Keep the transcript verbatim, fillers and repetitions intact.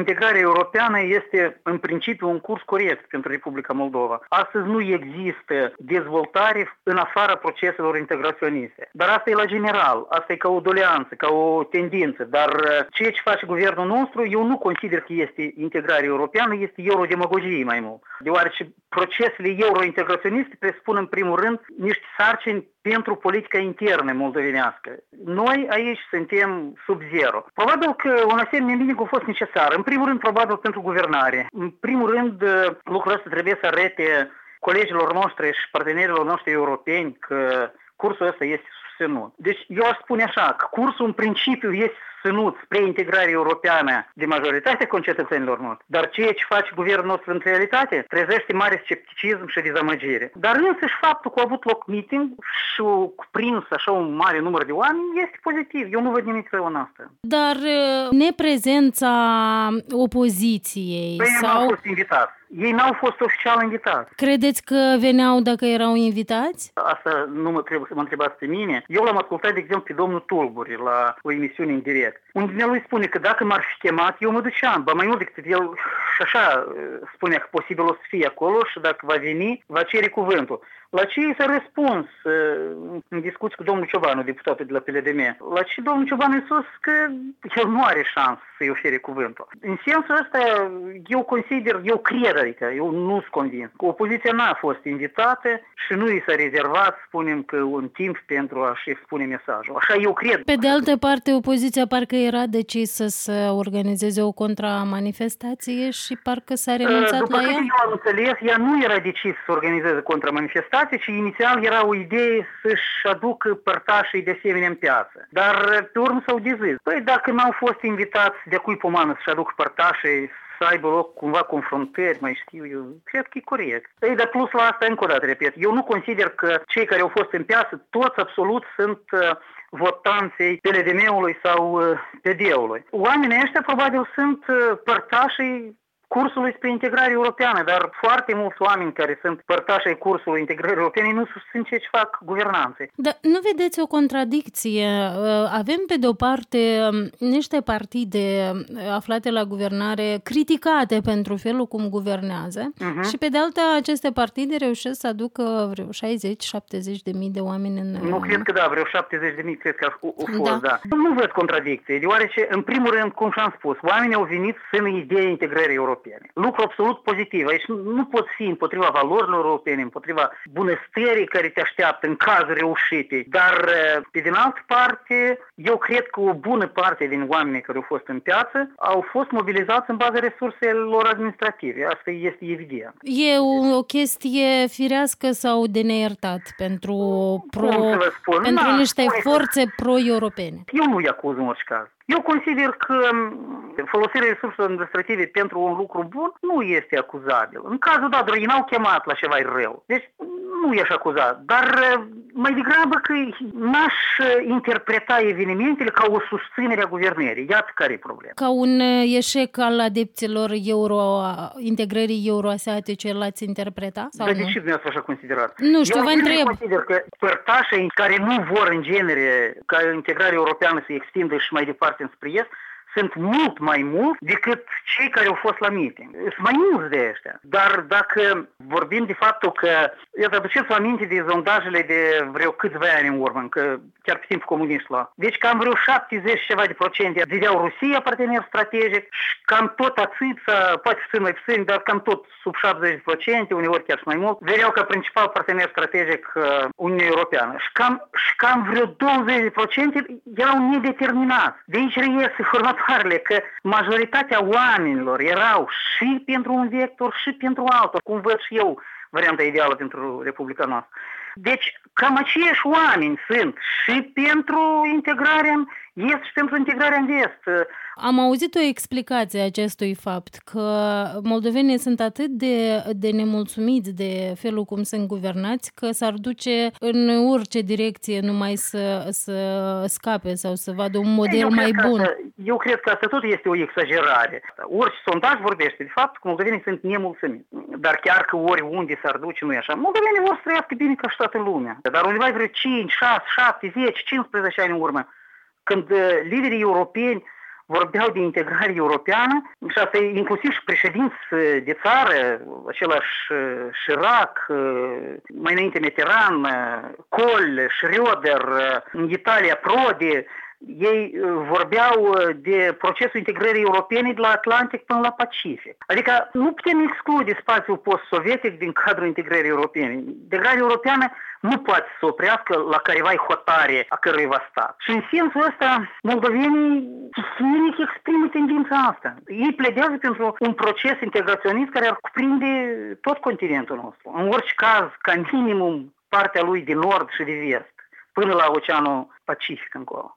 integrarea europeană este în principiu un curs corect pentru Republica Moldova. Astăzi nu există dezvoltare în afara proceselor integraționiste. Dar asta e la general, asta e ca o doleanță, ca o tendință. Dar ceea ce face guvernul nostru, eu nu consider că este integrare europeană, este eurodemagogie mai mult. Deoarece procesele eurointegraționiste presupun în primul rând niște sarcini pentru politica internă moldovenească. Noi aici suntem sub zero. Probabil că un asemenea meeting a fost necesar. În primul rând, probabil pentru guvernare. În primul rând, lucrul ăsta trebuie să arete colegilor noștri și partenerilor noștri europeni că cursul ăsta este susținut. Deci eu aș spune așa, că cursul în principiu este susținut spre integrare europeană de majoritatea concetățenilor noștri, dar ceea ce face guvernul nostru în realitate trezește mare scepticism și dezamăgire. Dar însăși faptul că a avut loc meeting și a cuprins așa un mare număr de oameni este pozitiv. Eu nu văd nimic rău în asta. Dar neprezența opoziției păi sau... Ei n-au fost invitați. Ei n-au fost oficial invitați. Credeți că veneau dacă erau invitați? Asta nu mă trebuie să mă întrebați pe mine. Eu l-am ascultat, de exemplu, pe domnul Tulburi la o emisiune în direct, unde el îi spune că dacă m-ar fi chemat, eu mă duceam. Ba mai mult decât el și așa spunea că posibil o să fie acolo și dacă va veni, va cere cuvântul. La ce i s-a răspuns în discuții cu domnul Ciobanu, deputatul de la P L D M? La ce domnul Ciobanu a spus că el nu are șansă să-i ofere cuvântul. În sensul ăsta, eu consider, eu cred, adică eu nu sunt convins, că opoziția n-a fost invitată și nu i s-a rezervat, spunem că un timp pentru a-și expune mesajul. Așa eu cred. Pe de altă parte, opoziția parcă era decisă să organizeze o contramanifestație și parcă s-a renunțat După la ea? După cât eu am înțeles, ea nu era decisă să organizeze contramanifestație, ci inițial era o idee să-și aducă părtașii de asemenea în piață. Dar pe urmă s-au dezis. Păi dacă n-au fost invitați de cui pomană să-și aducă părtașii, să aibă loc cumva confruntări, mai știu eu, cred că e corect. Ei, dar plus la asta, încă o dată, repet, eu nu consider că cei care au fost în piață, toți absolut sunt uh, votanții P L D M-ului sau uh, P D-ului. Oamenii ăștia probabil sunt uh, părtașii cursului spre integrare europeană, dar foarte mulți oameni care sunt părtași ai cursului integrării europene nu susțin ce fac guvernanței. Dar nu vedeți o contradicție? Avem pe de o parte niște partide aflate la guvernare criticate pentru felul cum guvernează uh-huh. și pe de alta aceste partide reușesc să aducă vreo șaizeci șaptezeci de mii de oameni în... Nu cred că da, vreo șaptezeci de mii cred că au fost, da. da. Nu văd contradicție, deoarece în primul rând, cum și-am spus, oamenii au venit în ideea integrării europene. Lucru absolut pozitiv. Aici nu poți fi împotriva valorilor europene, împotriva bunăstării care te așteaptă în cazul reușitei. Dar, pe din altă parte, eu cred că o bună parte din oamenii care au fost în piață au fost mobilizați în baza resurselor administrative. Asta este evident. E o, o chestie firească sau de neiertat pentru, pro, pentru Na, niște forțe pro-europene? Eu nu-i acuz în orice caz. Eu consider că folosirea resurselor administrative pentru un lucru bun nu este acuzabil. În cazul dat, ei n-au chemat la ceva rău. Deci nu ești acuzat. Dar mai degrabă că n-aș interpreta evenimentele ca o susținere a guvernării. Iată care e problema. Ca un eșec al adepților euro, integrării euroasiatice l-ați interpreta? Sau Dar nu? de ce dumneavoastră așa considerați? Nu știu, Eu vă întreb. Eu consider că părtașii care nu vor în genere ca integrarea europeană să extindă și mai departe înspre est, sunt mult mai mulți decât cei care au fost la meeting. Sunt mai mulți de ăștia. Dar dacă vorbim de faptul că, iată, aduceți-vă aminte de sondajele de vreo câțiva ani în urmă, că chiar pe timpul comunistilor. Deci cam vreo șaptezeci ceva de procente vedeau Rusia partener strategic și cam tot atâția, poate puțin mai puțin, dar cam tot sub șaptezeci de procente, uneori chiar și mai mult, vedeau ca principal partener strategic Uniunea Europeană. Și cam, și cam vreo douăzeci de procente erau nedeterminați. De aici reiese format că majoritatea oamenilor erau și pentru un vector și pentru altul, cum văd și eu varianta ideală pentru Republica noastră. Deci, cam aceiași oameni sunt și pentru integrarea în est și pentru integrarea în vest. Am auzit o explicație a acestui fapt, că moldovenii sunt atât de, de nemulțumiți de felul cum sunt guvernați, că s-ar duce în orice direcție numai să, să scape sau să vadă un model eu mai bun. Asta, eu cred că asta tot este o exagerare. Orice sondaj vorbește de fapt că moldovenii sunt nemulțumiți. Dar chiar că oriunde s-ar duce, nu e așa. Moldovenii vor să trăiască bine ca și toată lumea. Dar undeva vreo cinci, șase, șapte, zece, cincisprezece ani în urmă, când liderii europeni vorbeau de integrare europeană și asta inclusiv și președinți de țară, același Chirac, mai înainte Mitterrand, Kohl, Schröder, în Italia Prodi, ei vorbeau de procesul integrării europene de la Atlantic până la Pacific. Adică nu putem exclude spațiul post-sovietic din cadrul integrării europene. Integrarea europeană nu poate să oprească la careva hotare a căruiva stat. Și în sensul ăsta, moldovenii chimic exprimă tendința asta. Ei pledează pentru un proces integraționist care ar cuprinde tot continentul nostru. În orice caz, ca minimum, partea lui de nord și de vest, până la Oceanul Pacific încolo.